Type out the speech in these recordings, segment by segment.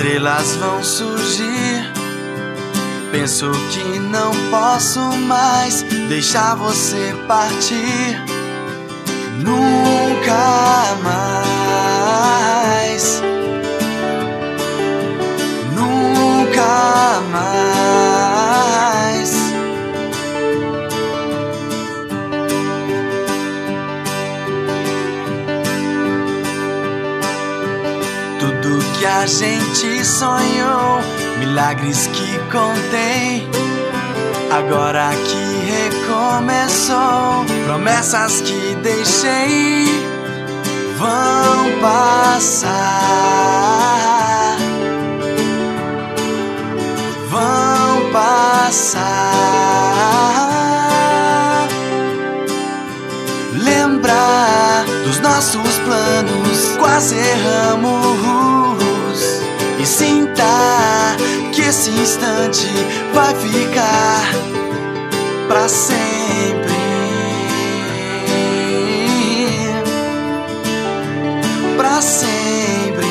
estrelas vão surgir. Penso que não posso mais deixar você partir. Nunca mais, nunca mais. Tudo que a gente sonhou, milagres que contém, agora que recomeçou, promessas que deixei vão passar, vão passar. Lembrar dos nossos planos, quase erramos, e sinta que esse instante vai ficar pra sempre, pra sempre.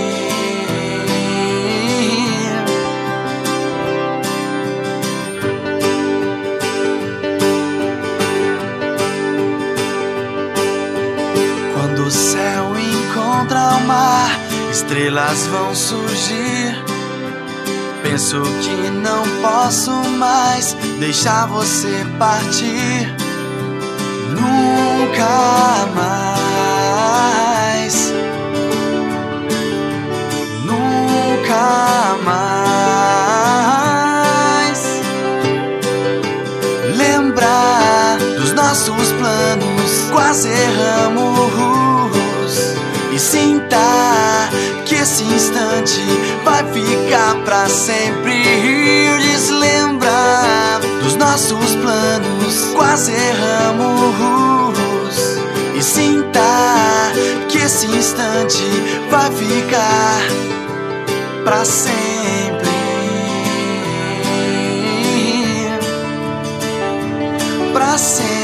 Quando o céu encontra o mar, estrelas vão surgir. Penso que não posso mais deixar você partir. Nunca mais, nunca mais. Lembrar dos nossos planos, quase erramos, e sinta que esse instante vai ficar pra sempre. Deslembrar dos nossos planos, quase erramos, e sinta que esse instante vai ficar pra sempre, pra sempre.